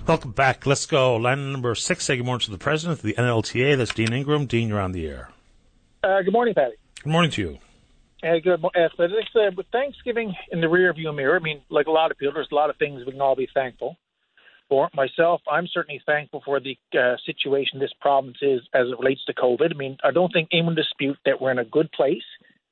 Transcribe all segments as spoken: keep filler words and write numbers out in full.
Welcome back. Let's go. Line number six. Say good morning to the president of the N L T A. That's Dean Ingram. Dean, you're on the air. Uh, good morning, Patty. Good morning to you. Uh, good. Uh, uh, with Thanksgiving in the rearview mirror, I mean, like a lot of people, there's a lot of things we can all be thankful for. Myself, I'm certainly thankful for the uh, situation this province is as it relates to COVID. I mean, I don't think anyone dispute that we're in a good place,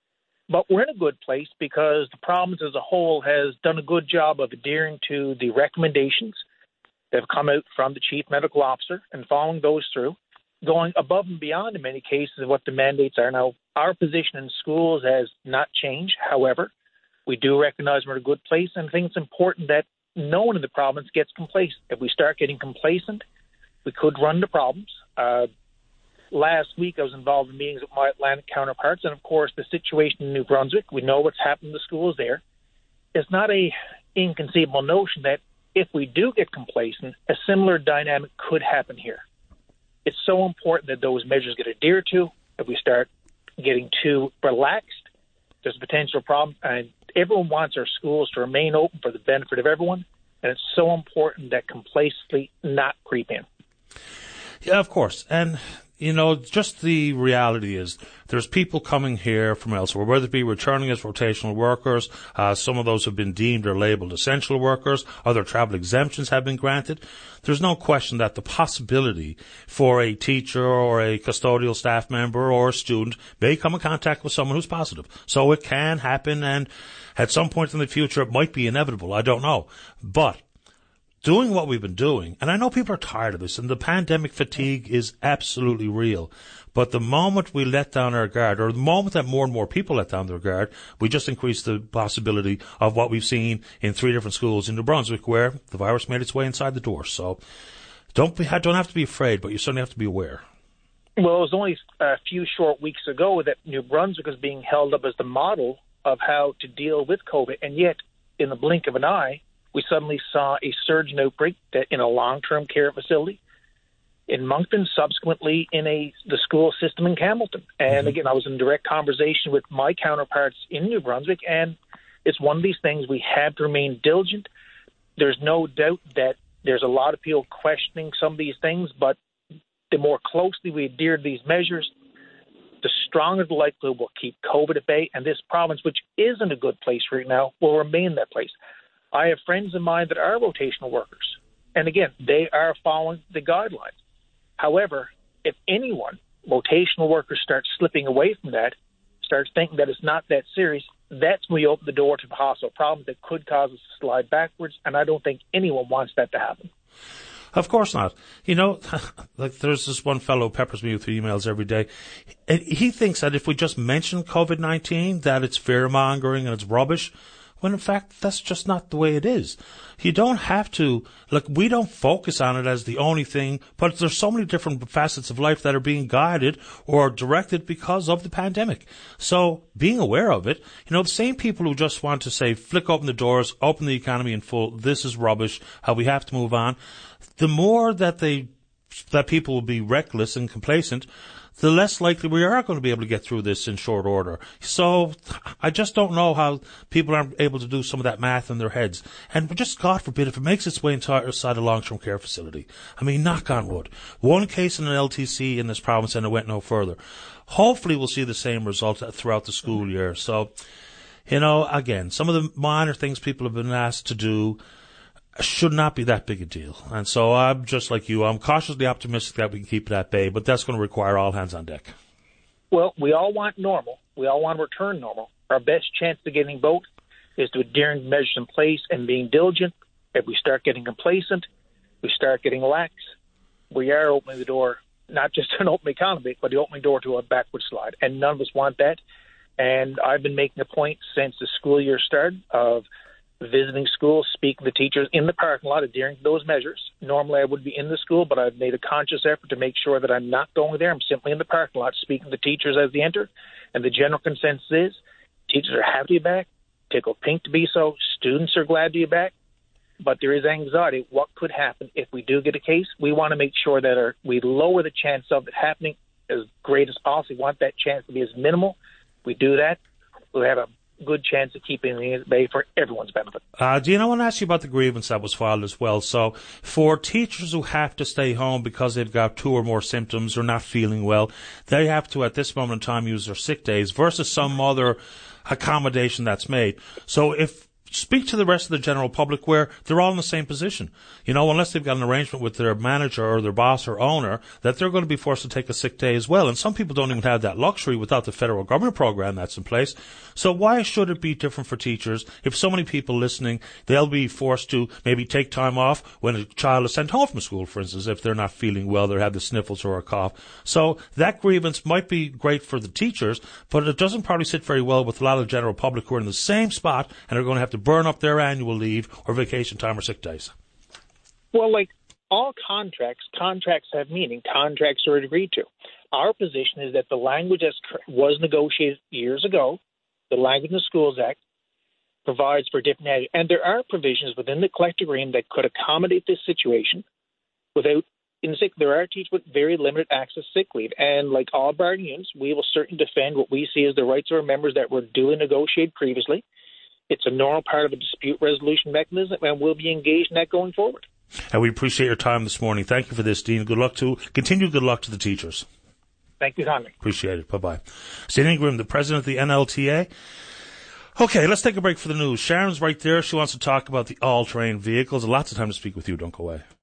but we're in a good place because the province as a whole has done a good job of adhering to the recommendations that have come out from the chief medical officer and following those through, going above and beyond in many cases of what the mandates are. Now, our position in schools has not changed. However, we do recognize we're in a good place, and I think it's important that no one in the province gets complacent. If we start getting complacent, we could run into problems. Uh, last week, I was involved in meetings with my Atlantic counterparts, and of course, the situation in New Brunswick, we know what's happened in the schools there. It's not a inconceivable notion that if we do get complacent, a similar dynamic could happen here. It's so important that those measures get adhered to. If we start getting too relaxed, there's a potential problem. And everyone wants our schools to remain open for the benefit of everyone. And it's so important that complacency not creep in. Yeah, of course. And, you know, just the reality is there's people coming here from elsewhere, whether it be returning as rotational workers, uh, some of those have been deemed or labeled essential workers, other travel exemptions have been granted. There's no question that the possibility for a teacher or a custodial staff member or a student may come in contact with someone who's positive. So it can happen, and at some point in the future it might be inevitable. I don't know. But doing what we've been doing, and I know people are tired of this, and the pandemic fatigue is absolutely real, but the moment we let down our guard, or the moment that more and more people let down their guard, we just increase the possibility of what we've seen in three different schools in New Brunswick where the virus made its way inside the door. So don't be, don't have to be afraid, but you certainly have to be aware. Well, it was only a few short weeks ago that New Brunswick was being held up as the model of how to deal with COVID, and yet in the blink of an eye, we suddenly saw a surge in outbreak that in a long-term care facility in Moncton, subsequently in a the school system in Campbellton. And mm-hmm. again, I was in direct conversation with my counterparts in New Brunswick, and it's one of these things we have to remain diligent. There's no doubt that there's a lot of people questioning some of these things, but the more closely we adhere to these measures, the stronger the likelihood we'll keep COVID at bay, and this province, which is in a good place right now, will remain that place. I have friends of mine that are rotational workers, and again, they are following the guidelines. However, if anyone, rotational workers, start slipping away from that, starts thinking that it's not that serious, that's when we open the door to possible problems that could cause us to slide backwards, and I don't think anyone wants that to happen. Of course not. You know, like there's this one fellow who peppers me with emails every day. And he thinks that if we just mention COVID nineteen, that it's fear-mongering and it's rubbish, when in fact that's just not the way it is. You don't have to, like, we don't focus on it as the only thing, but there's so many different facets of life that are being guided or directed because of the pandemic. So being aware of it, you know, the same people who just want to say, flick open the doors, open the economy in full, this is rubbish, how we have to move on, the more that they, that people will be reckless and complacent, the less likely we are going to be able to get through this in short order. So I just don't know how people aren't able to do some of that math in their heads. And just God forbid if it makes its way inside a long-term care facility. I mean, knock on wood. One case in an L T C in this province and it went no further. Hopefully we'll see the same result throughout the school year. So, you know, again, some of the minor things people have been asked to do should not be that big a deal. And so I'm just like you. I'm cautiously optimistic that we can keep it at bay, but that's going to require all hands on deck. Well, we all want normal. We all want to return normal. Our best chance of getting both is to adhering to measures in place and being diligent. If we start getting complacent, we start getting lax, we are opening the door, not just to an open economy, but the opening door to a backward slide. And none of us want that. And I've been making a point since the school year started of visiting schools, speaking to teachers in the parking lot, adhering to those measures. Normally I would be in the school, but I've made a conscious effort to make sure that I'm not going there. I'm simply in the parking lot speaking to teachers as they enter. And the general consensus is teachers are happy to be back, tickled pink to be so. Students are glad to be back. But there is anxiety. What could happen if we do get a case? We want to make sure that our, we lower the chance of it happening as great as possible. We want that chance to be as minimal. We do that. We have a good chance of keeping it at bay for everyone's benefit. Uh, Dean, I want to ask you about the grievance that was filed as well. So for teachers who have to stay home because they've got two or more symptoms or not feeling well, they have to at this moment in time use their sick days versus some other accommodation that's made. So if speak to the rest of the general public where they're all in the same position. You know, unless they've got an arrangement with their manager or their boss or owner, that they're going to be forced to take a sick day as well. And some people don't even have that luxury without the federal government program that's in place. So why should it be different for teachers? If so many people listening, they'll be forced to maybe take time off when a child is sent home from school, for instance, if they're not feeling well, they have the sniffles or a cough. So that grievance might be great for the teachers, but it doesn't probably sit very well with a lot of the general public who are in the same spot and are going to have to burn up their annual leave or vacation time or sick days. Well, like all contracts, contracts have meaning. Contracts are agreed to. Our position is that the language that was negotiated years ago, the Language in the Schools Act, provides for different, and there are provisions within the collective agreement that could accommodate this situation without, in sick, there are teachers with very limited access to sick leave. And like all bargaining units, we will certainly defend what we see as the rights of our members that were duly negotiated previously. It's a normal part of a dispute resolution mechanism, and we'll be engaged in that going forward. And we appreciate your time this morning. Thank you for this, Dean. Good luck to, continued good luck to the teachers. Thank you, Tommy. Appreciate it. Bye-bye. Steve Ingram, the president of the N L T A. Okay, let's take a break for the news. Sharon's right there. She wants to talk about the all-terrain vehicles. Lots of time to speak with you. Don't go away.